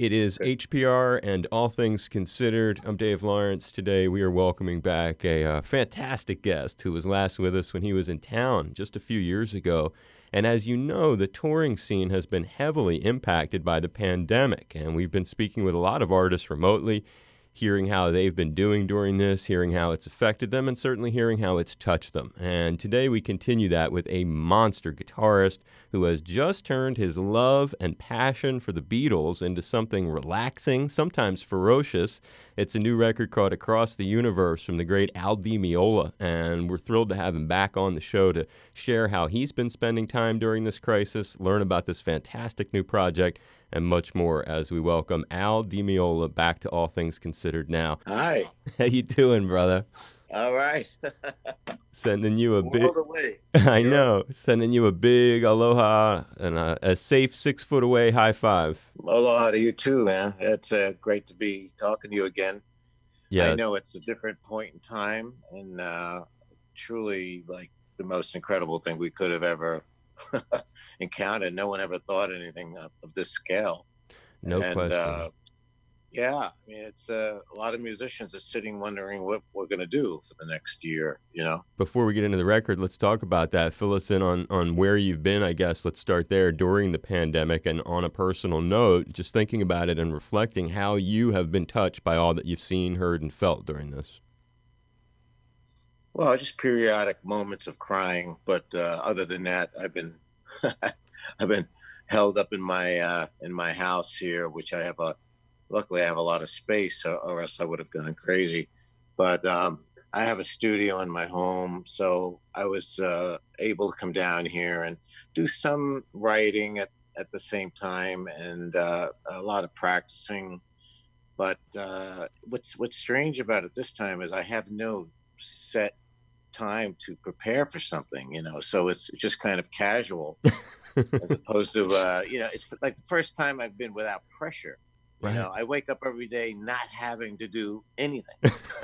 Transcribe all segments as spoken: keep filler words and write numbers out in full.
It is Good. H P R and All Things Considered. I'm Dave Lawrence. Today we are welcoming back a uh, fantastic guest who was last with us when he was in town just a few years ago. And as you know, the touring scene has been heavily impacted by the pandemic, and we've been speaking with a lot of artists remotely, hearing how they've been doing during this, hearing how it's affected them, and certainly hearing how it's touched them. And today we continue that with a monster guitarist who has just turned his love and passion for the Beatles into something relaxing, sometimes ferocious. It's a new record called Across the Universe from the great Al Di Meola, and we're thrilled to have him back on the show to share how he's been spending time during this crisis, learn about this fantastic new project, and much more as we welcome Al Di Meola back to All Things Considered now. Hi. How you doing, brother? All right. Sending you a big... World away. I You're know. Sending you a big aloha and a, a safe six foot away high five. Aloha to you too, man. It's uh, great to be talking to you again. Yes. I know it's a different point in time, and uh, truly like the most incredible thing we could have ever encountered. No one ever thought anything of, of this scale. No and, question. Uh, yeah, I mean, it's uh, a lot of musicians are sitting wondering what we're going to do for the next year, you know? Before we get into the record, let's talk about that. Fill us in on, on where you've been, I guess. Let's start there during the pandemic. And on a personal note, just thinking about it and reflecting how you have been touched by all that you've seen, heard, and felt during this. Well, just periodic moments of crying. But uh, other than that, I've been I've been held up in my uh, in my house here, which I have a luckily I have a lot of space, or, or else I would have gone crazy. But um, I have a studio in my home, so I was uh, able to come down here and do some writing at, at the same time, and uh, a lot of practicing. But uh, what's what's strange about it this time is I have no set time to prepare for something, you know, so it's just kind of casual as opposed to, uh, you know, it's like the first time I've been without pressure. You Right. know, I wake up every day not having to do anything.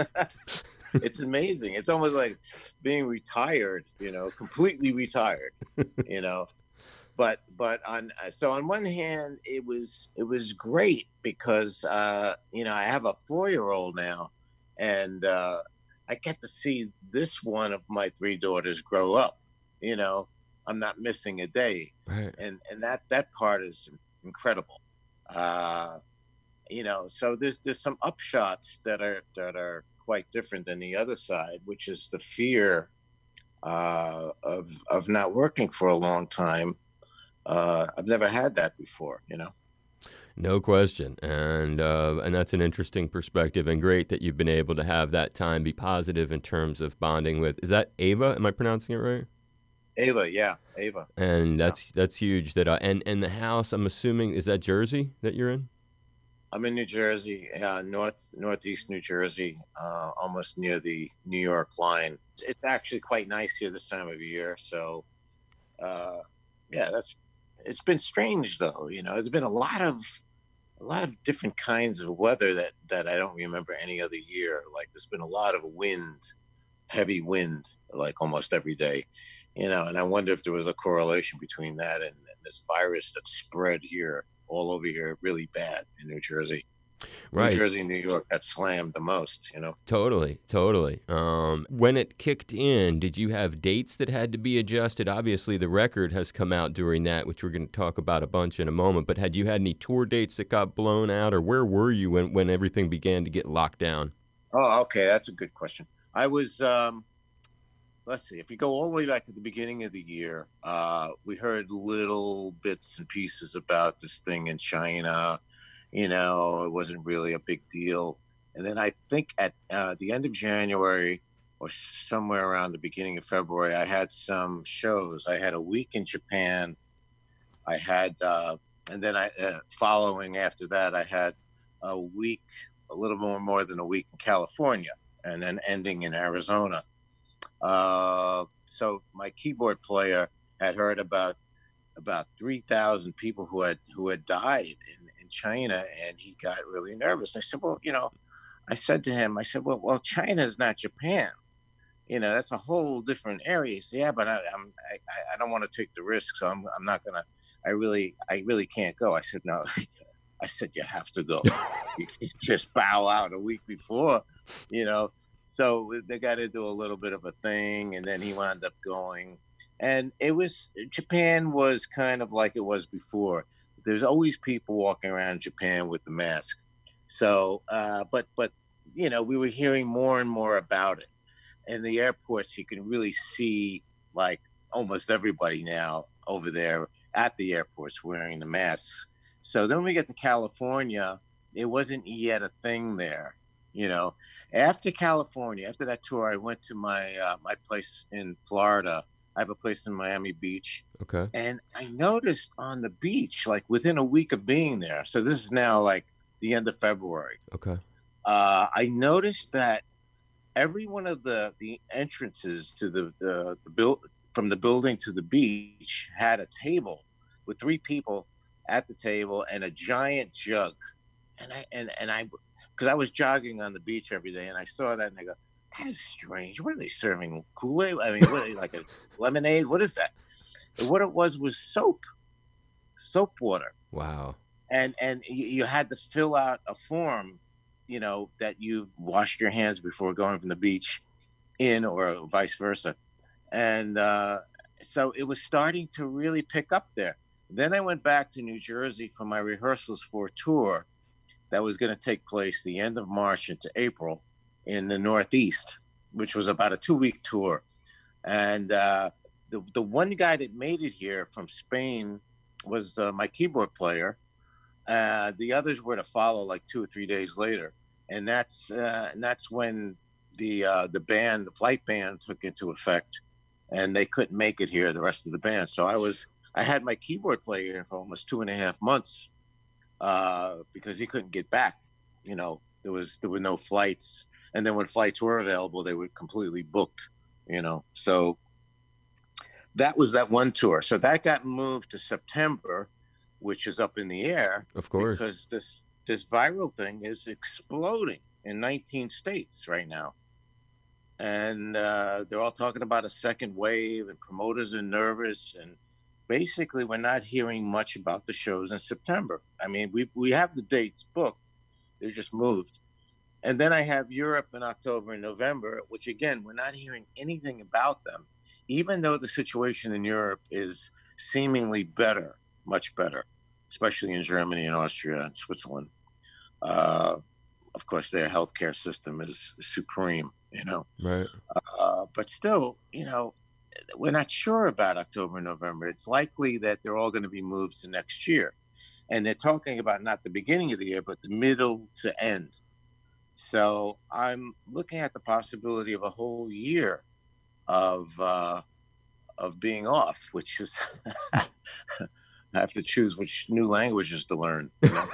It's amazing. It's almost like being retired, you know, completely retired, you know. But but on so on one hand, it was it was great because uh, you know, I have a four-year-old now, and uh, I get to see this one of my three daughters grow up. You know, I'm not missing a day, Right. and and that that part is incredible. Uh, you know, so there's there's some upshots that are that are quite different than the other side, which is the fear uh, of of not working for a long time. Uh, I've never had that before, you know. No question. And uh, and that's an interesting perspective, and great that you've been able to have that time be positive in terms of bonding with, is that Ava? Am I pronouncing it right? Ava, yeah, Ava. And Yeah. that's that's huge. That uh, and and the house, I'm assuming, is that Jersey that you're in? I'm in New Jersey, uh, north northeast New Jersey, uh, almost near the New York line. It's actually quite nice here this time of year. So, uh, yeah, that's. It's been strange though. You know, there's been a lot of a lot of different kinds of weather that that I don't remember any other year. Like there's been a lot of wind, heavy wind, like almost every day. You know, and I wonder if there was a correlation between that and, and this virus that spread here all over here really bad in New Jersey. New Right. Jersey and New York got slammed the most, you know. Totally, totally. Um, when it kicked in, did you have dates that had to be adjusted? Obviously, the record has come out during that, which we're going to talk about a bunch in a moment. But had you had any tour dates that got blown out, or where were you when, when everything began to get locked down? Oh, okay, that's a good question. I was um let's see, if you go all the way back to the beginning of the year, uh, we heard little bits and pieces about this thing in China. You know, it wasn't really a big deal. And then I think at uh, the end of January or somewhere around the beginning of February, I had some shows. I had a week in Japan. I had, uh, and then I, uh, following after that, I had a week, a little more, more than a week in California, and then ending in Arizona. Uh, so my keyboard player had heard about about three thousand people who had who had died in, in China, and he got really nervous. I said, "Well, you know," I said to him, "I said, well, well, China is not Japan. You know, that's a whole different area." He said, "Yeah, but I, I'm I, I don't want to take the risk, so I'm I'm not gonna. I really I really can't go." I said, "No." I said, you have to go. You can't just bow out a week before, you know. So they got to do a little bit of a thing, and then he wound up going. And it was Japan was kind of like it was before. There's always people walking around Japan with the mask. So, uh, but but you know, we were hearing more and more about it. In the airports, you can really see like almost everybody now over there at the airports wearing the masks. So then we get to California, it wasn't yet a thing there. You know, after California, after that tour, I went to my uh, my place in Florida. I have a place in Miami Beach. Okay. And I noticed on the beach, like within a week of being there, so this is now like the end of February. Okay. Uh, I noticed that every one of the the entrances to the the, the build from the building to the beach had a table with three people at the table and a giant jug. And I and and I because I was jogging on the beach every day, and I saw that, and I go, that is strange. What are they serving? Kool-Aid? I mean, what, like a lemonade? What is that? And what it was was soap, soap water. Wow. And and you, you had to fill out a form, you know, that you've washed your hands before going from the beach in, or vice versa. And uh, so it was starting to really pick up there. Then I went back to New Jersey for my rehearsals for a tour that was going to take place the end of March into April in the Northeast, which was about a two-week tour. And uh, the the one guy that made it here from Spain was uh, my keyboard player. Uh, the others were to follow like two or three days later, and that's uh, and that's when the uh, the ban, the flight ban, took into effect, and they couldn't make it here. The rest of the band. So I was I had my keyboard player here for almost two and a half months uh, because he couldn't get back. You know, there was there were no flights. And then when flights were available, they were completely booked, you know. So that was that one tour. So that got moved to September, which is up in the air. Of course. Because this this viral thing is exploding in nineteen states right now. And uh, they're all talking about a second wave, and promoters are nervous. And basically, we're not hearing much about the shows in September. I mean, we we have the dates booked. They're just moved. And then I have Europe in October and November, which, again, we're not hearing anything about them, even though the situation in Europe is seemingly better, much better, especially in Germany and Austria and Switzerland. Uh, of course, their healthcare system is supreme, you know. Right. Uh, but still, you know, we're not sure about October and November. It's likely that they're all going to be moved to next year. And they're talking about not the beginning of the year, but the middle to end. So I'm looking at the possibility of a whole year of uh, of being off, which is I have to choose which new languages to learn. You know,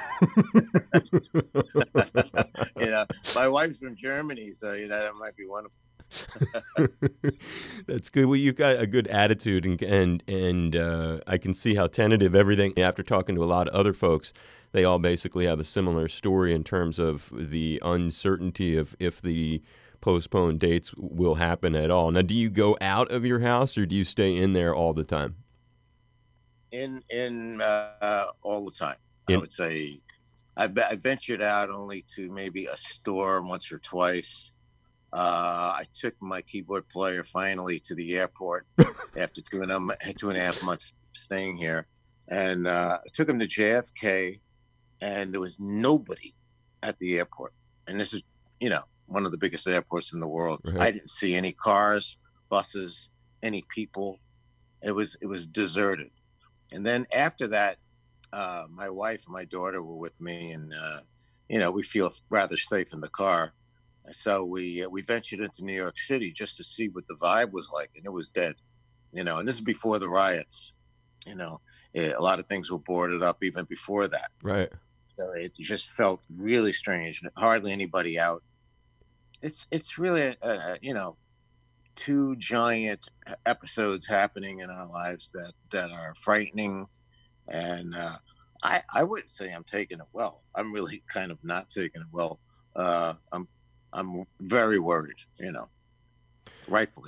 you know, my wife's from Germany, so you know that might be one of them. That's good. Well, you've got a good attitude, and and and uh, I can see how tentative everything. After talking to a lot of other folks, they all basically have a similar story in terms of the uncertainty of if the postponed dates will happen at all. Now, do you go out of your house, or do you stay in there all the time? In in uh, all the time, in- I would say. I, I ventured out only to maybe a store once or twice. Uh, I took my keyboard player finally to the airport after two and, um, two and a half months staying here. And uh, I took him to J F K, and there was nobody at the airport. And this is, you know, one of the biggest airports in the world. Right. I didn't see any cars, buses, any people. It was it was deserted. And then after that, uh, my wife and my daughter were with me, and uh, you know, we feel rather safe in the car. So we uh, we ventured into New York City just to see what the vibe was like, and it was dead, you know. And this is before the riots, you know. It, a lot of things were boarded up even before that. Right. So it just felt really strange. Hardly anybody out. It's it's really uh, you know, two giant episodes happening in our lives that that are frightening, and uh, I I wouldn't say I'm taking it well. I'm really kind of not taking it well. Uh, I'm I'm very worried, you know, rightfully.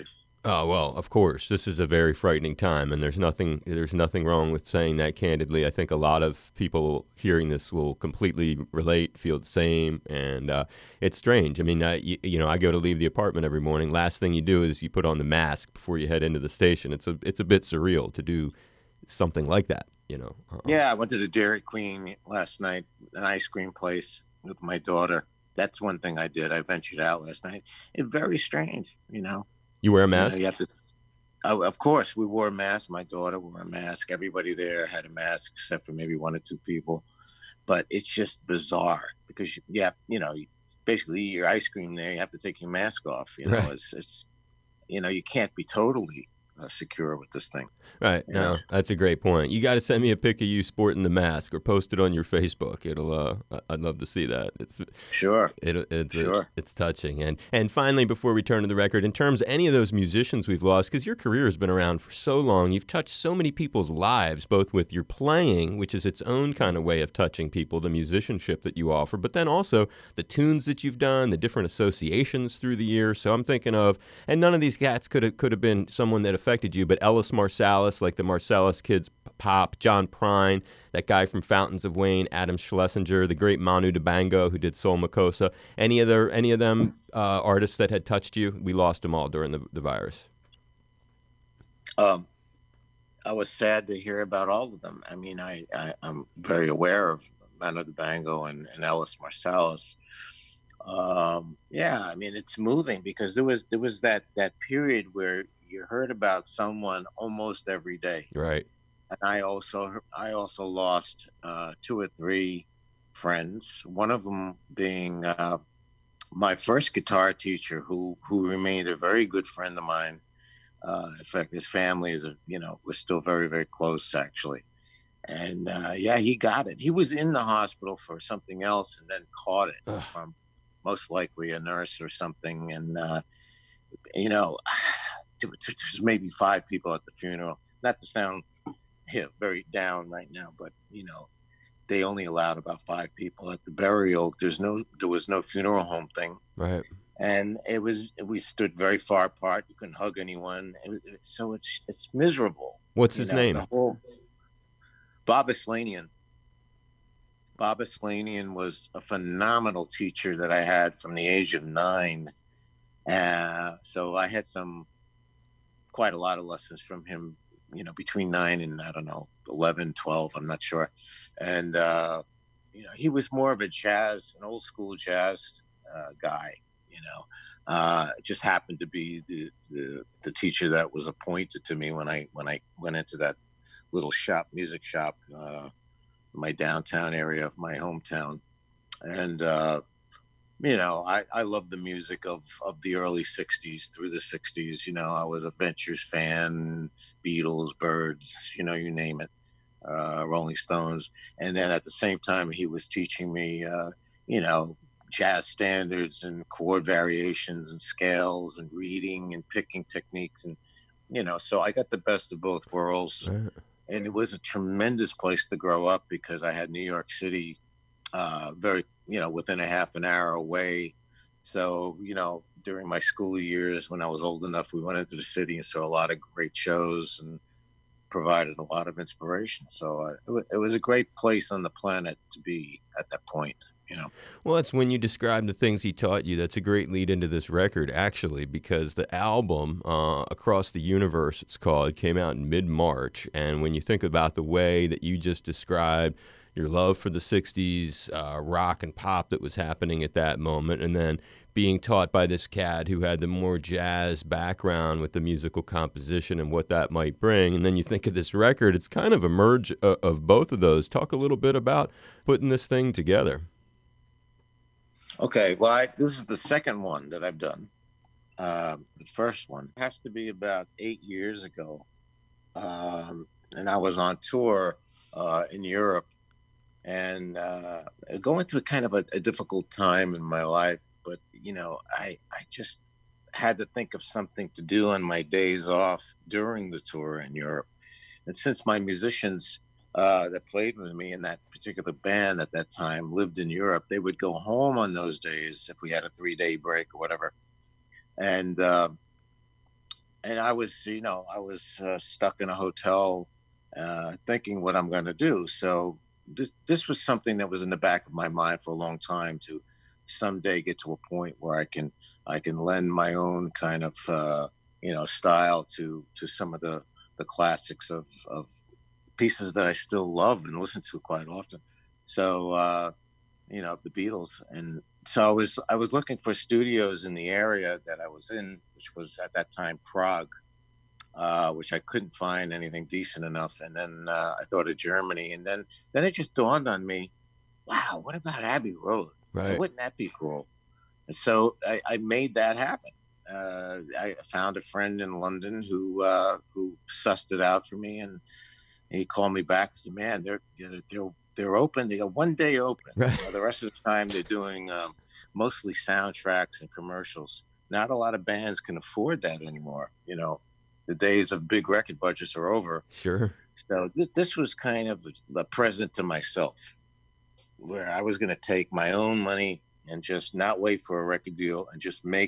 Oh, well, of course, this is a very frightening time, and there's nothing there's nothing wrong with saying that candidly. I think a lot of people hearing this will completely relate, feel the same, and uh, it's strange. I mean, I, you, you know, I go to leave the apartment every morning. Last thing you do is you put on the mask before you head into the station. It's a it's a bit surreal to do something like that, you know. Um, Yeah, I went to the Dairy Queen last night, an ice cream place with my daughter. That's one thing I did. I ventured out last night. It's very strange, you know. you wear a You know, mask? you have to. Oh, of course, we wore a mask. My daughter wore a mask. Everybody there had a mask, except for maybe one or two people. But it's just bizarre because you, yeah, you know, you basically eat your ice cream there. You have to take your mask off. You know, Right. it's it's you know, you can't be totally uh, secure with this thing. Right. You know. No, that's a great point. You got to send me a pic of you sporting the mask or post it on your Facebook. It'll. Uh, I- I'd love to see that. It's Sure, It, it's a, sure. it's touching. And and finally, before we turn to the record, in terms of any of those musicians we've lost, because your career has been around for so long, you've touched so many people's lives, both with your playing, which is its own kind of way of touching people, the musicianship that you offer, but then also the tunes that you've done, the different associations through the years. So I'm thinking of, and none of these cats could have could have been someone that affected you, but Ellis Marsalis, like the Marsalis Kids Pop, John Prine, that guy from Fountains of Wayne, Adam Schlesinger, the great Manu Dibango who did Soul Makossa. Any other any of them uh, artists that had touched you? We lost them all during the, the virus. Um, I was sad to hear about all of them. I mean, I, I I'm very aware of Manu Dibango and, and Ellis Marsalis. Um, yeah, I mean, it's moving because there was there was that that period where you heard about someone almost every day. Right. And I also I also lost uh, two or three friends. One of them being uh, my first guitar teacher, who who remained a very good friend of mine. Uh, in fact, his family is, a, you know, we're still very very close actually. And uh, yeah, he got it. He was in the hospital for something else and then caught it Ugh. from most likely a nurse or something. And uh, you know, there's maybe five people at the funeral. Not to sound yeah, very down right now, but you know, they only allowed about five people at the burial. There's no, there was no funeral home thing, Right. and it was we stood very far apart. You couldn't hug anyone, it was, it, so it's it's miserable. What's You his know, name? the whole Bob Aslanian. Bob Aslanian was a phenomenal teacher that I had from the age of nine. Uh, so I had some quite a lot of lessons from him, you know, between nine and I don't know, eleven, twelve, I'm not sure. And, uh, you know, he was more of a jazz, an old school jazz uh, guy, you know, uh, it just happened to be the, the, the teacher that was appointed to me when I, when I went into that little shop, music shop, uh, in my downtown area of my hometown. And, uh, you know, I, I love the music of, of the early sixties through the sixties. You know, I was a Ventures fan, Beatles, Birds, you know, you name it, uh, Rolling Stones. And then at the same time, he was teaching me, uh, you know, jazz standards and chord variations and scales and reading and picking techniques. And, you know, so I got the best of both worlds. Right. And it was a tremendous place to grow up because I had New York City uh, very, you know, within a half an hour away. So, you know, during my school years when I was old enough, we went into the city and saw a lot of great shows and provided a lot of inspiration. So uh, it, w- it was a great place on the planet to be at that point, you know. Well, that's when you describe the things he taught you. That's a great lead into this record, actually, because the album, uh, Across the Universe, it's called, came out in mid-March. And when you think about the way that you just described your love for the sixties uh, rock and pop that was happening at that moment, and then being taught by this cat who had the more jazz background with the musical composition and what that might bring, and then you think of this record, it's kind of a merge uh, of both of those. Talk a little bit about putting this thing together. Okay, well, I, this is the second one that I've done. Um, the first one has to be about eight years ago. Um, and I was on tour uh, in Europe and uh, going through kind of a, a difficult time in my life. But, you know, I, I just had to think of something to do on my days off during the tour in Europe. And since my musicians uh, that played with me in that particular band at that time lived in Europe, they would go home on those days if we had a three day break or whatever. And, uh, and I was, you know, I was uh, stuck in a hotel, uh, thinking what I'm going to do. So this this was something that was in the back of my mind for a long time, to someday get to a point where I can I can lend my own kind of uh, you know style to to some of the the classics of of pieces that I still love and listen to quite often. So uh, you know, of the Beatles. And so I was I was looking for studios in the area that I was in, which was at that time Prague, uh, which I couldn't find anything decent enough. And then uh, I thought of Germany, and then then it just dawned on me, wow, what about Abbey Road? Right. Wouldn't that be cool? And so I, I made that happen. Uh, I found a friend in London who uh, who sussed it out for me, and he called me back and said, "Man, they're they're they're, they're open. They got one day open. Right. Uh, the rest of the time, they're doing um, mostly soundtracks and commercials. Not a lot of bands can afford that anymore. You know, the days of big record budgets are over. Sure. So th- this was kind of a present to myself, where I was going to take my own money and just not wait for a record deal and just make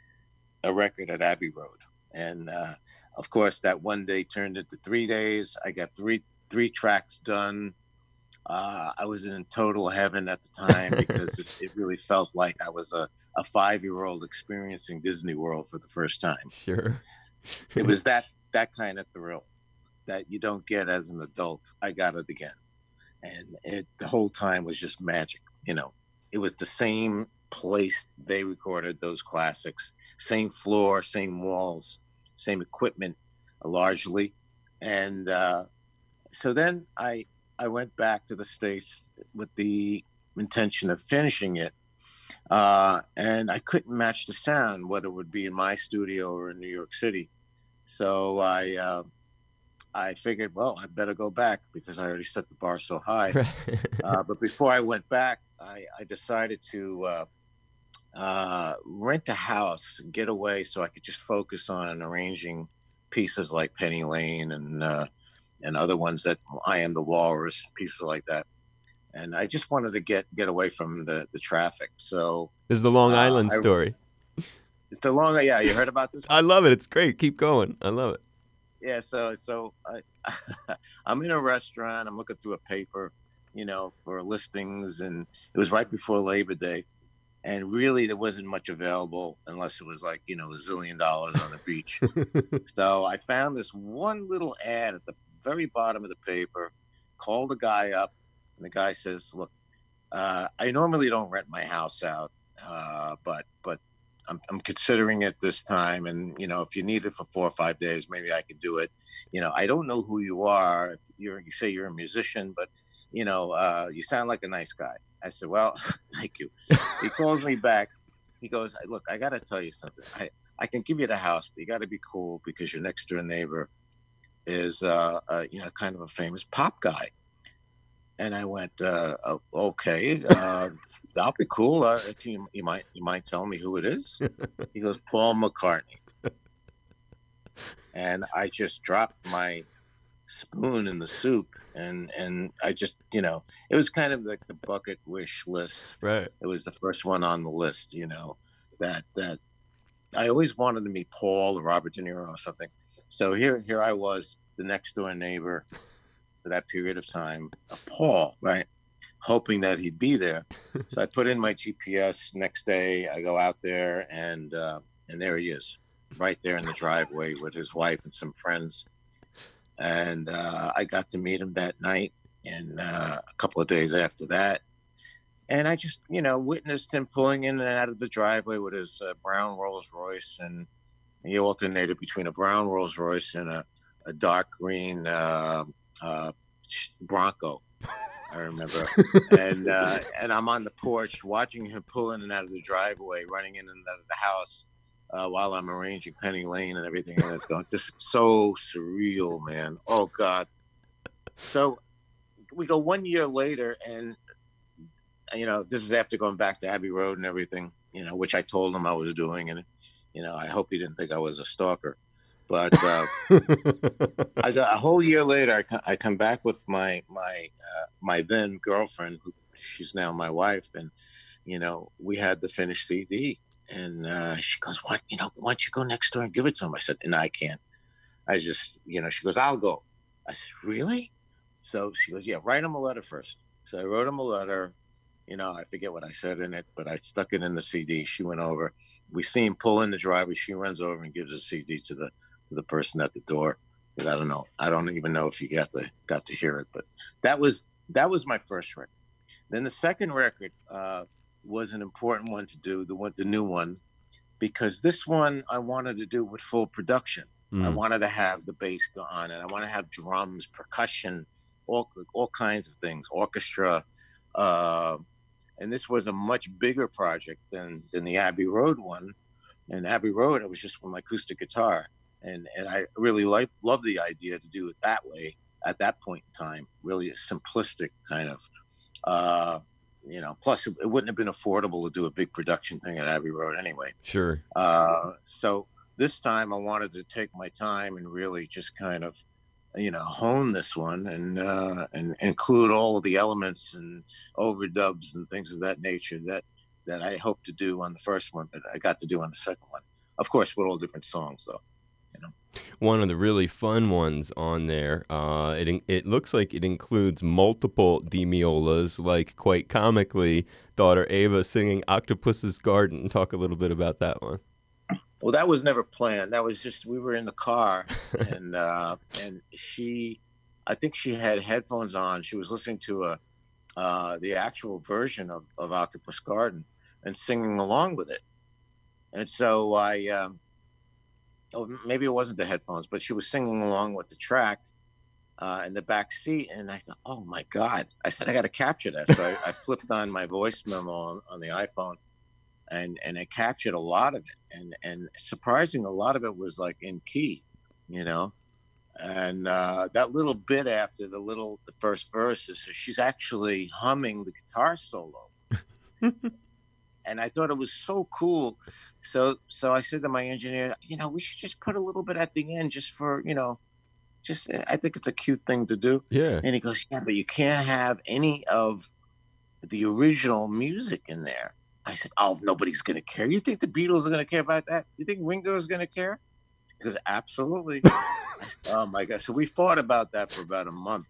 a record at Abbey Road. And uh, of course, that one day turned into three days. I got three three tracks done. Uh, I was in total heaven at the time, because it, it really felt like I was a, a five-year-old experiencing Disney World for the first time. Sure. It was that that kind of thrill that you don't get as an adult. I got it again. And it the whole time was just magic. You know, it was the same place they recorded those classics, same floor, same walls, same equipment, uh, largely. And uh, so then I I went back to the States with the intention of finishing it, uh, and I couldn't match the sound, whether it would be in my studio or in New York City. So I uh, I figured, well, I better go back, because I already set the bar so high. Uh, but before I went back, I, I decided to uh, uh, rent a house, get away, so I could just focus on arranging pieces like Penny Lane and uh, and other ones, that I Am the Walrus, pieces like that. And I just wanted to get get away from the the traffic. So This is the Long uh, Island I, story. it's the long, yeah. You heard about this one? I love it. It's great. Keep going. I love it. Yeah, so so I, I'm in a restaurant. I'm looking through a paper, you know, for listings, and it was right before Labor Day, and really there wasn't much available unless it was like, you know, a zillion dollars on the beach. So I found this one little ad at the very bottom of the paper. Called the guy up, and the guy says, "Look, uh, I normally don't rent my house out, uh, but but I'm, I'm considering it this time, and you know, if you need it for four or five days, maybe I could do it. You know, I don't know who you are. If you're, you say you're a musician, but you know, uh, you sound like a nice guy." I said, "Well, thank you." He calls me back. He goes, "Look, I got to tell you something. I I can give you the house, but you got to be cool, because your next door neighbor is, uh, uh, you know, kind of a famous pop guy." And I went, uh, "Oh, okay. Uh, that'll be cool. Uh, can you, you might you might tell me who it is?" He goes, "Paul McCartney." And I just dropped my spoon in the soup, and and I just, you know, it was kind of like the bucket wish list. Right. It was the first one on the list, you know, that that I always wanted to meet Paul or Robert De Niro or something. So here here I was, the next door neighbor for that period of time of Paul, right? Hoping that he'd be there. So I put in my G P S. Next day, I go out there, and uh, and there he is, right there in the driveway with his wife and some friends. And uh, I got to meet him that night, and uh, a couple of days after that. And I just, you know, witnessed him pulling in and out of the driveway with his uh, brown Rolls Royce, and he alternated between a brown Rolls Royce and a, a dark green uh, uh, Bronco. I remember. and uh, and I'm on the porch watching him pull in and out of the driveway, running in and out of the house, uh, while I'm arranging Penny Lane and everything. And it's going, this is so surreal, man. Oh, God. So we go one year later, and, you know, this is after going back to Abbey Road and everything, you know, which I told him I was doing. And, you know, I hope he didn't think I was a stalker. But uh, I, a whole year later, I, I come back with my my uh, my then girlfriend, who she's now my wife, and you know, we had the finished C D, and uh, she goes, "What? You know, why don't you go next door and give it to him?" I said, "No, I can't. I just, you know." She goes, "I'll go." I said, "Really?" So she goes, "Yeah, write him a letter first." So I wrote him a letter. You know, I forget what I said in it, but I stuck it in the C D. She went over. We see him pull in the driveway. She runs over and gives the C D to the to the person at the door. And I don't know. I don't even know if you got the got to hear it, but that was that was my first record. Then the second record uh, was an important one to do, the one, the new one, because this one I wanted to do with full production. I Mm, wanted to have the bass go on, and I want to have drums, percussion, all all kinds of things, orchestra. Uh, and this was a much bigger project than than the Abbey Road one. And Abbey Road, it was just with my acoustic guitar, and and I really like love the idea to do it that way at that point in time. Really a simplistic kind of, uh, you know. Plus, it, it wouldn't have been affordable to do a big production thing at Abbey Road anyway. sure. Uh, so this time, I wanted to take my time and really just kind of, you know, hone this one and uh, and include all of the elements and overdubs and things of that nature that that I hope to do on the first one, but I got to do on the second one. Of course, with all different songs, though. You know. One of the really fun ones on there. Uh, it in- it looks like it includes multiple demiolas, like quite comically, daughter Ava singing "Octopus's Garden." Talk a little bit about that one. Well, that was never planned. That was just we were in the car, and uh, and she, I think she had headphones on. She was listening to a uh, the actual version of of Octopus Garden and singing along with it. And so I, um, oh, maybe it wasn't the headphones, but she was singing along with the track uh, in the back seat. And I go, "Oh my God." I said, "I got to capture that." So I, I flipped on my voice memo on, on the iPhone, and, and I captured a lot of it. And, and surprising, a lot of it was like in key, you know. And uh, that little bit after the little, the first verse is she's actually humming the guitar solo. And I thought it was so cool. So so I said to my engineer, you know, we should just put a little bit at the end just for, you know, just I think it's a cute thing to do. Yeah. And he goes, "Yeah, but you can't have any of the original music in there." I said, "Oh, nobody's gonna care. You think the Beatles are gonna care about that? You think Ringo is gonna care?" He goes, "Absolutely." I said, "Oh my God." So we fought about that for about a month.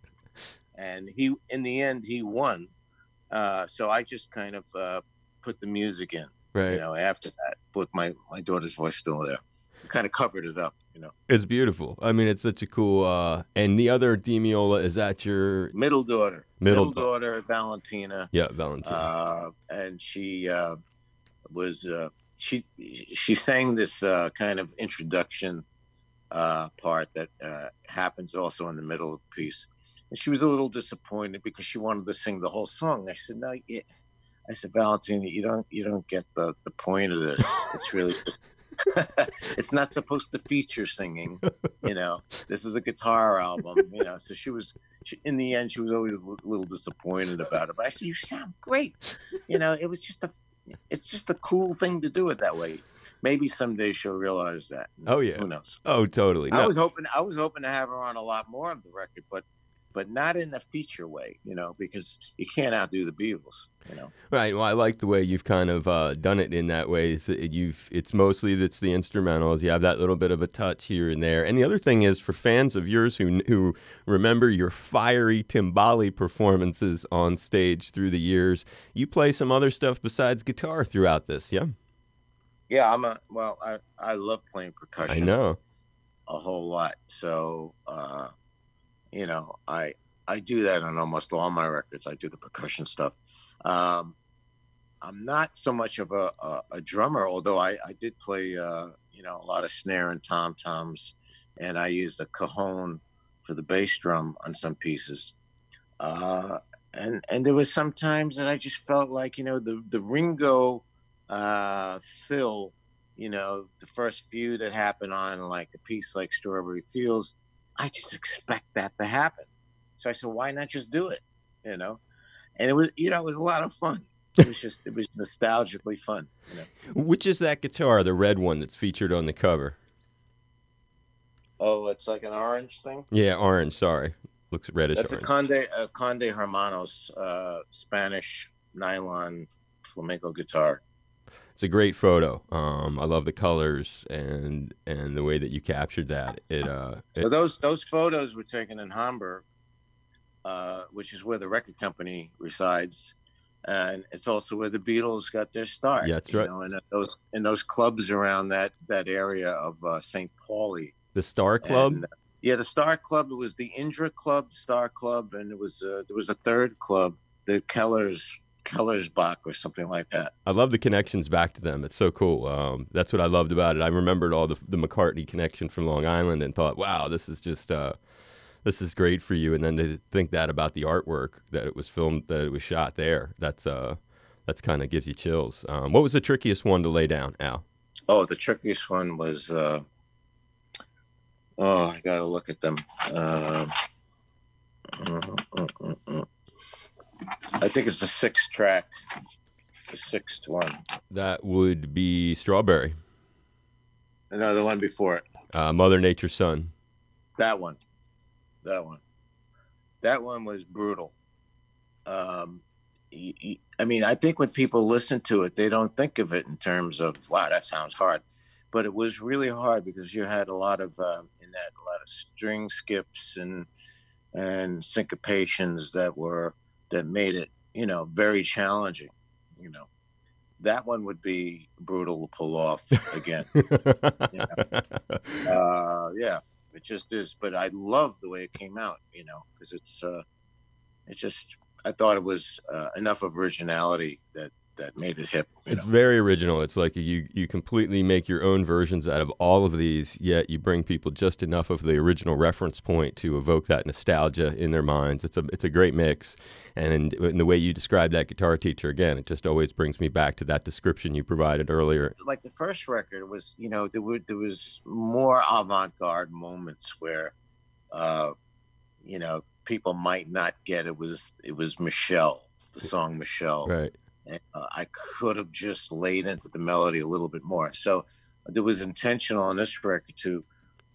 And he in the end he won. Uh, so I just kind of uh, put the music in, you Right. know, after that, with my my daughter's voice still there. Kind of covered it up, you know. It's beautiful. I mean, it's such a cool. Uh, and the other demiola is that your Middle daughter, middle middle daughter? daughter, Valentina, Yeah, Valentina. uh, and she uh, was uh, she she sang this uh, kind of introduction uh, part that uh, happens also in the middle of the piece. And she was a little disappointed because she wanted to sing the whole song. I said, "No, yeah." I said, "Valentina, you don't you don't get the the point of this. It's really just it's not supposed to feature singing, you know. This is a guitar album, you know." So she was she, in the end, she was always a little disappointed about it. But I said, "You sound great." You know, it was just a it's just a cool thing to do it that way. Maybe someday she'll realize that. Oh yeah. Who knows? Oh, totally. I No. was hoping I was hoping to have her on a lot more of the record, but but not in a feature way, you know, because you can't outdo the Beatles, you know. Right. Well, I like the way you've kind of uh, done it in that way. It's, it, you've, it's mostly that's the instrumentals. You have that little bit of a touch here and there. And the other thing is, for fans of yours who who remember your fiery timbali performances on stage through the years, you play some other stuff besides guitar throughout this. Yeah. Yeah, I'm a well, I I love playing I percussion know. a whole lot. So, uh, you know, I I do that on almost all my records. I do the percussion stuff. Um, I'm not so much of a, a, a drummer, although I, I did play, uh, you know, a lot of snare and tom toms, and I used a cajon for the bass drum on some pieces. Uh, and and there was some times that I just felt like, you know, the the Ringo uh, fill, you know, the first few that happened on like a piece like Strawberry Fields, I just expect that to happen. So I said, why not just do it? You know, and it was, you know, it was a lot of fun. It was just, it was nostalgically fun. You know. Which is that guitar, the red one that's featured on the cover? Oh, it's like an orange thing. Yeah, orange. Sorry, looks reddish That's a orange. Conde, a Conde Hermanos, uh, Spanish nylon flamenco guitar. it's a great photo. Um, I love the colors and and the way that you captured that. It uh, So it, those those photos were taken in Hamburg, uh, which is where the record company resides, and it's also where the Beatles got their start. yeah, that's You right. know, and those in those clubs around that that area of uh, Saint Pauli. The Star Club. And uh, yeah, the Star Club. It was the Indra Club, Star Club, and it was uh, there was a third club, the Kellers Kellersbach or something like that. I love the connections back to them. It's so cool. Um, that's what I loved about it. I remembered all the the McCartney connection from Long Island and thought, wow, this is just uh, this is great for you. And then to think that about the artwork, that it was filmed, that it was shot there. That's uh, that's kind of gives you chills. Um, what was the trickiest one to lay down, Al? Oh, the trickiest one was. Uh, oh, I got to look at them. Uh, uh, uh, uh, uh. I think it's the sixth track, the sixth one. That would be Strawberry. No, the one before it. Uh, Mother Nature's Son. That one. That one. That one was brutal. Um, y- y- I mean, I think when people listen to it, they don't think of it in terms of, wow, that sounds hard. But it was really hard because you had a lot of, uh, in that, a lot of string skips and and syncopations that were, that made it, you know, very challenging, you know. That one would be brutal to pull off again. Yeah. Uh, yeah, it just is. But I love the way it came out, you know, because it's, uh, it's just, I thought it was uh, enough of originality that that made it hip. You It's know? very original. It's like you you completely make your own versions out of all of these, yet you bring people just enough of the original reference point to evoke that nostalgia in their minds. It's a it's a great mix, and in, in the way you describe that guitar teacher again, it just always brings me back to that description you provided earlier. Like the first record was, you know, there were there was more avant-garde moments where, uh, you know, people might not get it was it was Michelle, the song Michelle. Right. And, uh, I could have just laid into the melody a little bit more. So there was intentional on this record to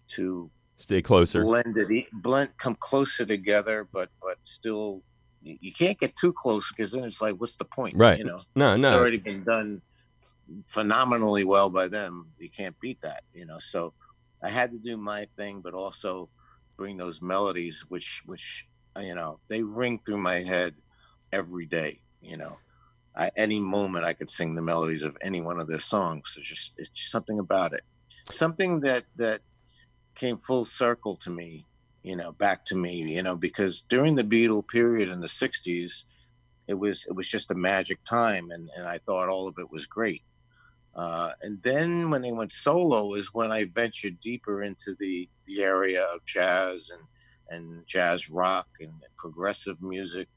to Stay closer. blend it, blend, come closer together, but but still, you, you can't get too close because then it's like, what's the point? Right. You know, No, no. it's already been done phenomenally well by them. You can't beat that. You know, so I had to do my thing, but also bring those melodies, which which you know they ring through my head every day. You know. I, any moment I could sing the melodies of any one of their songs. It's just, it's just something about it. Something that, that came full circle to me, you know, back to me, you know, because during the Beatle period in the sixties, it was, it was just a magic time. And, and I thought all of it was great. Uh, and then when they went solo is when I ventured deeper into the, the area of jazz and, and jazz rock and, and progressive music.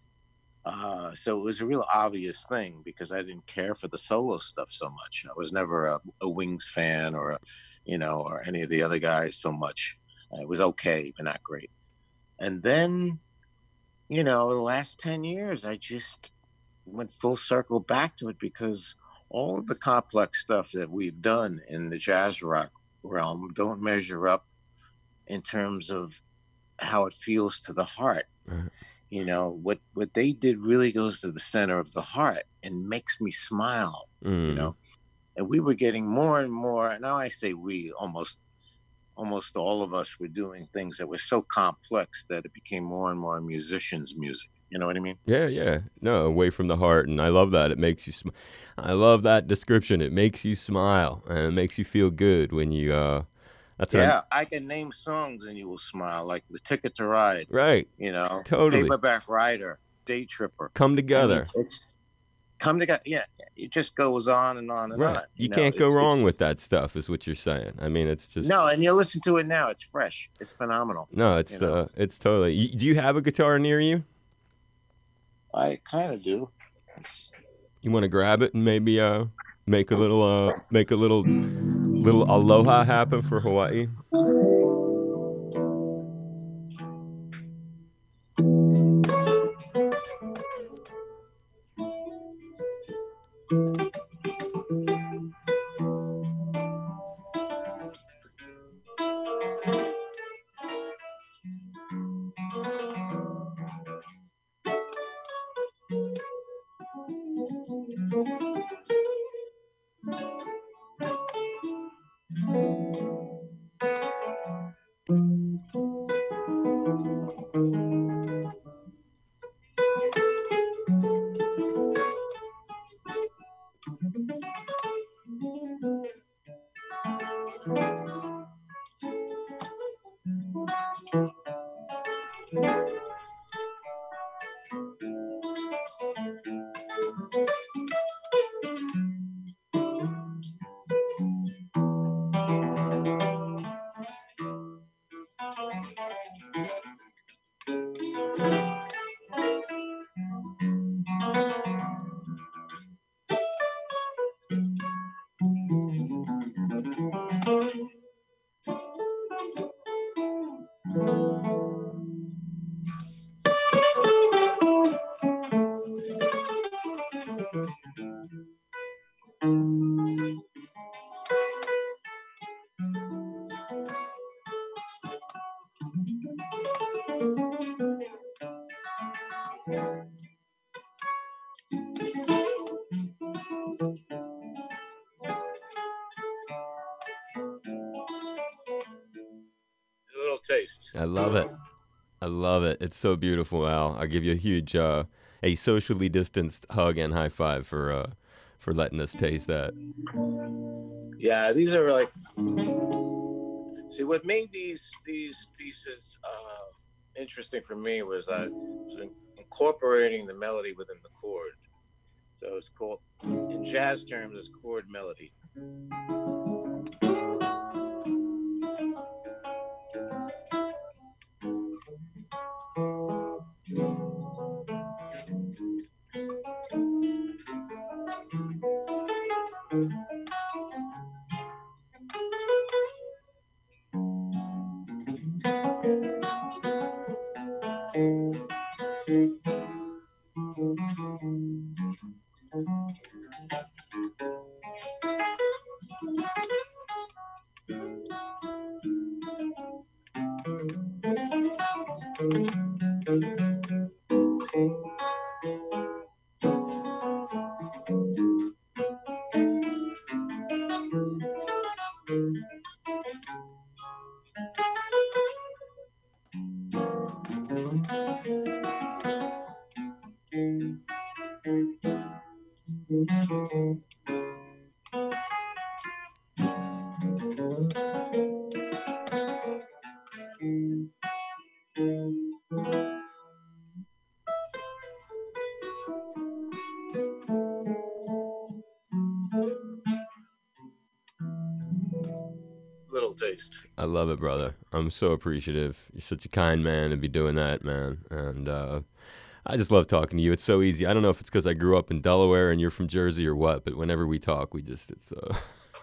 Uh, so it was a real obvious thing because I didn't care for the solo stuff so much. I was never a, a Wings fan or, a, you know, or any of the other guys so much. Uh, it was okay, but not great. And then, you know, the last ten years, I just went full circle back to it because all of the complex stuff that we've done in the jazz rock realm don't measure up in terms of how it feels to the heart. Right. You know, what, what they did really goes to the center of the heart and makes me smile, Mm. you know, and we were getting more and more. Now I say we, almost, almost all of us were doing things that were so complex that it became more and more musicians' music. You know what I mean? Yeah, yeah. No, away from the heart. And I love that. It makes you smile. I love that description. It makes you smile and it makes you feel good when you, uh, that's what Yeah, I'm, I can name songs and you will smile, like The Ticket to Ride, right. you know, Totally. Paperback Rider, Day Tripper. Come I together. mean, it's come together. Yeah, it just goes on and on and Right. on. You know, can't go it's- wrong it's- with that stuff is what you're saying. I mean, it's just, No, and you listen to it now; it's fresh, it's phenomenal. no, it's you the, know. it's totally, you, do you have a guitar near you? I kind of do. You want to grab it and maybe, uh, make a little, uh, make a little, little aloha happen for Hawaii? A little taste. I love it. I love it. It's so beautiful, Al. I'll give you a huge, uh, a socially distanced hug and high five for, uh, for letting us taste that. Yeah, these are like. See, what made these these pieces uh, interesting for me was uh, was incorporating the melody within the chord. So it's called, in jazz terms, it's chord melody. Little taste. I love it, brother. I'm so appreciative. You're such a kind man to be doing that, man. And uh, I just love talking to you. It's so easy. I don't know if it's because I grew up in Delaware and you're from Jersey or what, but whenever we talk, we just, it's, uh,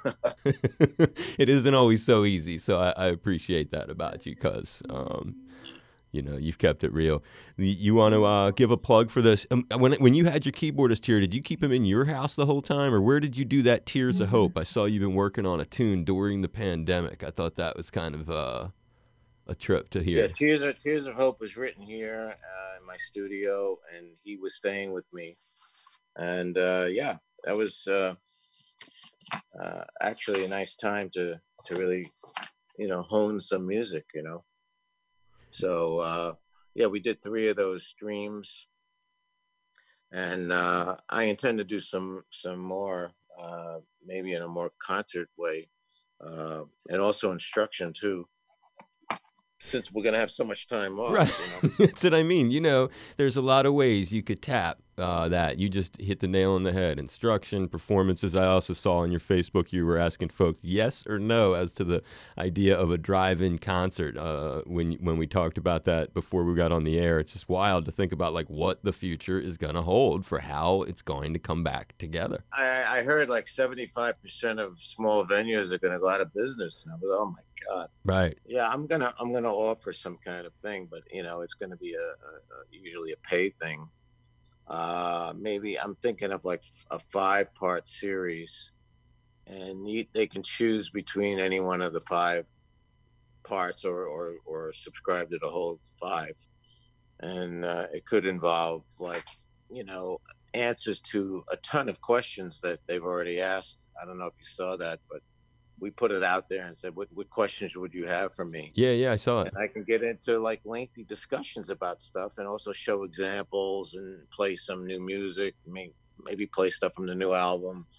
it isn't always so easy. So I, I appreciate that about you because, um, you know, you've kept it real. You, you want to uh, give a plug for this? Um, when when you had your keyboardist here, did you keep him in your house the whole time, or where did you do that Tears of Hope? I saw you've been working on a tune during the pandemic. I thought that was kind of uh, a trip to hear. Yeah, Tears of Tears of Hope was written here uh, in my studio, and he was staying with me. And uh, yeah, that was uh, uh, actually a nice time to to really, you know, hone some music, you know. So uh, yeah, we did three of those streams, and uh, I intend to do some some more, uh, maybe in a more concert way, uh, and also instruction too, since we're gonna have so much time off. Right. You know? That's what I mean. You know, there's a lot of ways you could tap uh, that. You just hit the nail on the head. Instruction, performances. I also saw on your Facebook you were asking folks yes or no as to the idea of a drive-in concert. Uh, when when we talked about that before we got on the air, it's just wild to think about like what the future is going to hold for how it's going to come back together. I, I heard like seventy-five percent of small venues are gonna go out of business. And I was, oh my God. Right. Yeah, I'm gonna I'm gonna offer some kind of thing, but you know, it's gonna be a, a, a usually a pay thing. Uh, maybe I'm thinking of like a five part series, and you, they can choose between any one of the five parts, or or, or subscribe to the whole five. And uh, it could involve like, you know, answers to a ton of questions that they've already asked. I don't know if you saw that, but we put it out there and said, what, what questions would you have for me? Yeah, yeah, I saw it. And I can get into like lengthy discussions about stuff, and also show examples and play some new music. I mean, maybe play stuff from the new album.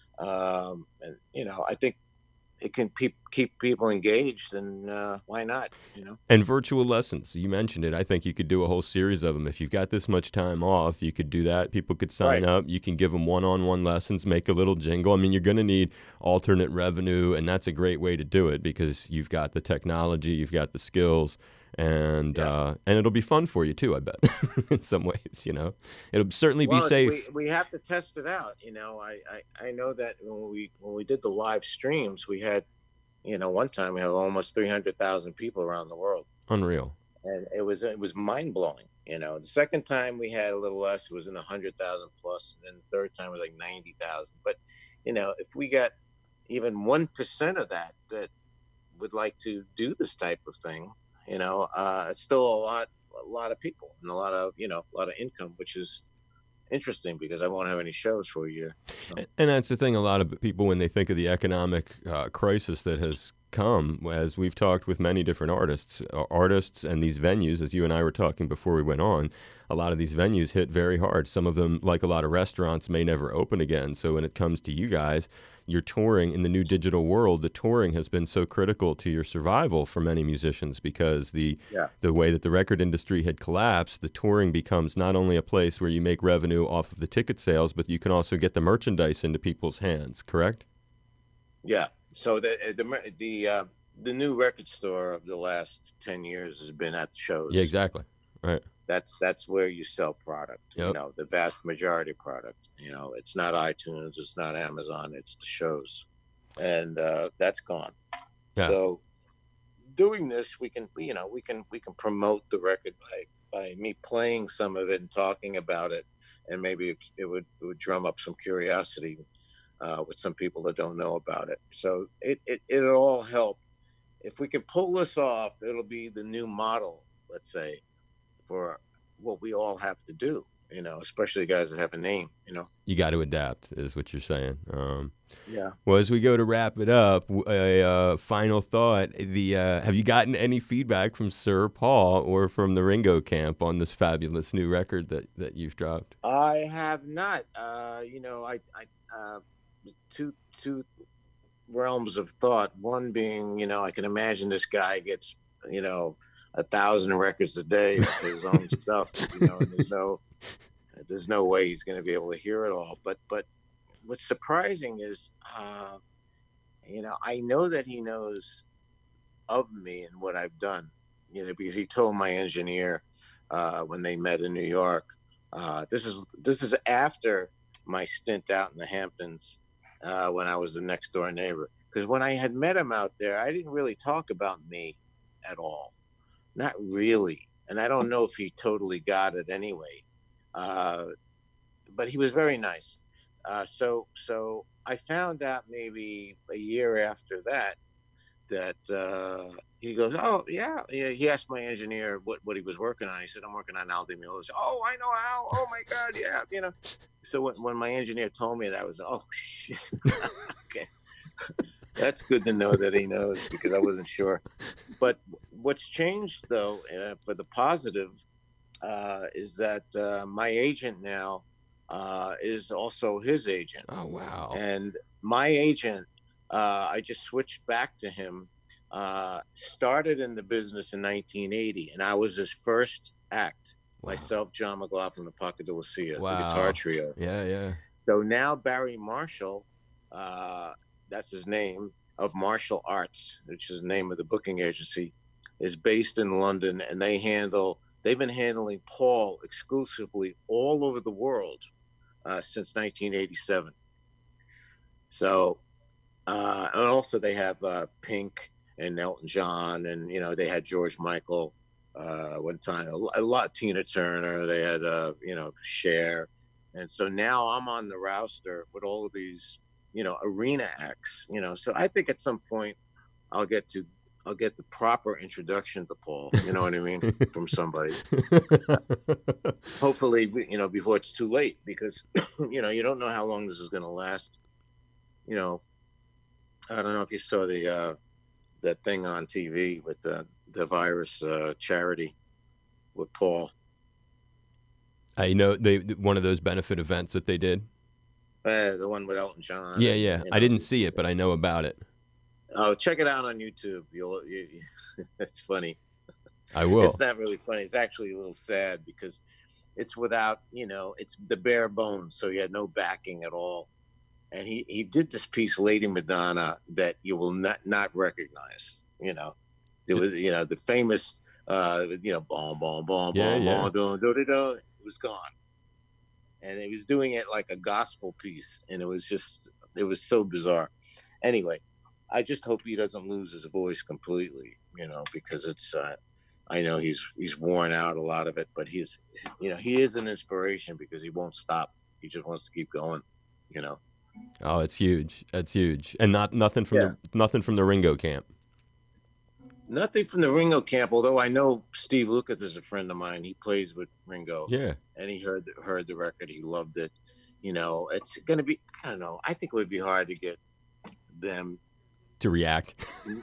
Um, and you know, I think it can keep keep people engaged, and uh, why not? You know. And virtual lessons, you mentioned it. I think you could do a whole series of them. If you've got this much time off, you could do that. People could sign Right. up. You can give them one-on-one lessons, make a little jingle. I mean, you're going to need alternate revenue, and that's a great way to do it because you've got the technology, you've got the skills, and Yeah. uh, and it'll be fun for you too, I bet, in some ways, you know. It'll certainly Well, be it's- safe. we we have to test it out. You know, I, I I know that when we when we did the live streams, we had, you know, one time we had almost three hundred thousand people around the world, Unreal. and it was it was mind blowing. You know, the second time we had a little less, it was in a hundred thousand plus, and then the third time was like ninety thousand. But you know, if we got even one percent of that that would like to do this type of thing, you know, uh, it's still a lot a lot of people and a lot of you know a lot of income, which is interesting because I won't have any shows for a year. So. And that's the thing. A lot of people, when they think of the economic uh, crisis that has come, as we've talked with many different artists, uh, artists and these venues, as you and I were talking before we went on, a lot of these venues hit very hard. Some of them, like a lot of restaurants, may never open again. So when it comes to you guys, you're touring in the new digital world. The touring has been so critical to your survival for many musicians because the Yeah. the way that the record industry had collapsed, the touring becomes not only a place where you make revenue off of the ticket sales, but you can also get the merchandise into people's hands, correct? Yeah. So the the the uh, the new record store of the last ten years has been at the shows. Yeah, exactly. Right. That's that's where you sell product. Yep. You know, the vast majority product. You know, it's not iTunes, it's not Amazon, it's the shows, and uh, that's gone. Yeah. So doing this, we can you know we can we can promote the record by by me playing some of it and talking about it, and maybe it, it would it would drum up some curiosity uh, with some people that don't know about it. So it, it it'll all help. If we can pull this off, it'll be the new model, let's say, for what we all have to do, you know, especially guys that have a name, you know. You got to adapt, is what you're saying. Um, Yeah. well, as we go to wrap it up, w- a uh, final thought: the uh, have you gotten any feedback from Sir Paul or from the Ringo camp on this fabulous new record that, that you've dropped? I have not. Uh, you know, I, I uh, two two realms of thought. One being, you know, I can imagine this guy gets, you know, a thousand records a day with his own stuff. You know, and there's no there's no way he's going to be able to hear it all. But but what's surprising is, uh, you know, I know that he knows of me and what I've done. You know, because he told my engineer uh, when they met in New York. Uh, this is this is after my stint out in the Hamptons uh, when I was the next door neighbor. Because when I had met him out there, I didn't really talk about me at all. Not really. And I don't know if he totally got it anyway. Uh, but he was very nice. Uh, so so I found out maybe a year after that that uh, he goes, oh, yeah. yeah. He asked my engineer what, what he was working on. He said, I'm working on Al Di Meola. Oh, I know Al. Oh, my God. Yeah. You know. So when, when my engineer told me that, I was, oh, shit. Okay. That's good to know that he knows because I wasn't sure. But what's changed, though, uh, for the positive, uh, is that uh, my agent now uh, is also his agent. Oh, wow. And my agent, uh, I just switched back to him, uh, started in the business in nineteen eighty, and I was his first act. Wow. Myself, John McLaughlin, the Paco de Lucia, Wow. the guitar trio. Yeah, yeah. So now Barry Marshall, uh, that's his name, of Marshall Arts, which is the name of the booking agency, is based in London, and they handle, they've been handling Paul exclusively all over the world uh, since nineteen eighty-seven. So, uh, and also they have uh, Pink and Elton John, and, you know, they had George Michael uh, one time, a, a lot, Tina Turner, they had, uh, you know, Cher. And so now I'm on the roster with all of these, you know, arena acts, you know. So I think at some point I'll get to, I'll get the proper introduction to Paul, you know what I mean, from somebody. Hopefully, you know, before it's too late, because, you know, you don't know how long this is going to last. You know, I don't know if you saw the, uh, that thing on T V with the, the virus uh, charity with Paul. I know they one of those benefit events that they did. Uh, the one with Elton John. Yeah, And, yeah. you I know, didn't see it, but I know about it. oh, check it out on YouTube. You'll. You, you, it's funny. I will. It's not really funny. It's actually a little sad because it's without, you know, it's the bare bones. So he had no backing at all. And he, he did this piece, Lady Madonna, that you will not, not recognize. You know, there was, you know, the famous, uh, you know, boom, boom, boom, Yeah, boom, yeah. boom, do, do, do, it was gone. And he was doing it like a gospel piece. And it was just, it was so bizarre. Anyway, I just hope he doesn't lose his voice completely, you know, because it's, uh, I know he's he's worn out a lot of it, but he's, you know, he is an inspiration because he won't stop. He just wants to keep going, you know. Oh, it's huge. That's huge. And not nothing from Yeah. the nothing from the Ringo camp. Nothing from the Ringo camp, although I know Steve Lucas is a friend of mine. He plays with Ringo. Yeah. And he heard heard the record. He loved it. You know, it's going to be, I don't know. I think it would be hard to get them to react.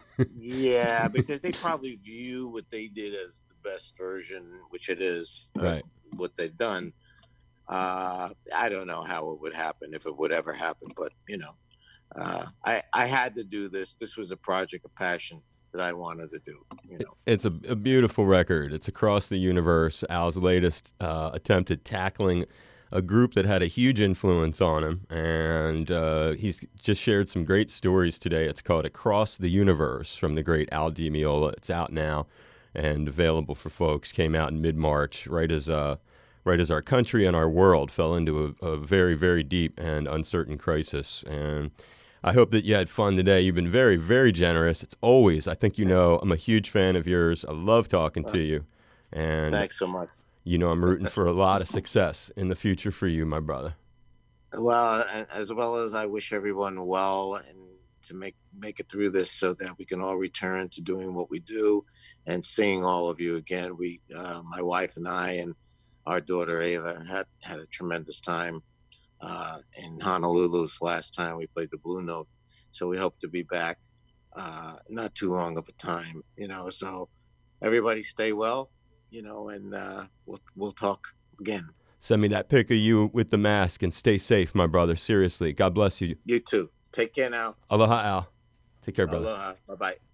Yeah, because they probably view what they did as the best version, which it is, right? What they've done. Uh, I don't know how it would happen, if it would ever happen, but you know, uh, I I had to do this. This was a project of passion that I wanted to do. You know, it's a, a beautiful record. It's across the universe. Al's latest uh, attempt at tackling a group that had a huge influence on him, and uh, he's just shared some great stories today. It's called Across the Universe from the great Al Di Meola. It's out now and available for folks. Came out in mid-March, right as uh, right as our country and our world fell into a, a very, very deep and uncertain crisis. And I hope that you had fun today. You've been very, very generous. It's always, I think you know, I'm a huge fan of yours. I love talking to you. And thanks so much. You know, I'm rooting for a lot of success in the future for you, my brother. Well, as well as I wish everyone well and to make make it through this so that we can all return to doing what we do and seeing all of you again. We, uh, my wife and I and our daughter Ava had had a tremendous time uh, in Honolulu's last time we played the Blue Note. So we hope to be back uh, not too long of a time, you know, so everybody stay well. You know, and uh, we'll we'll talk again. Send me that pic of you with the mask and stay safe, my brother. Seriously. God bless you. You too. Take care now. Aloha, Al. Take care, brother. Aloha. Bye-bye.